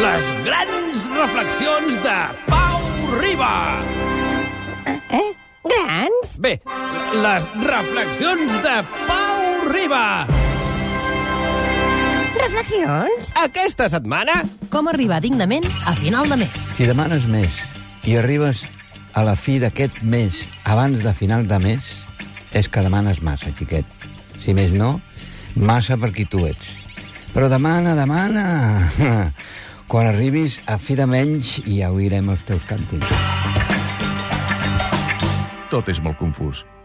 Les grans reflexions de Pau Riba. Grans? Bé, les reflexions de Pau Riba. Reflexions? Aquesta setmana... Com arribar dignament a final de mes. Si demanes més i arribes a la fi d'aquest mes abans de final de mes, és que demanes massa, xiquet. Si més no, massa per qui tu ets. Però demana. Quan arribis a fi de menys ja oirem els teus càntics. Tot és molt confús.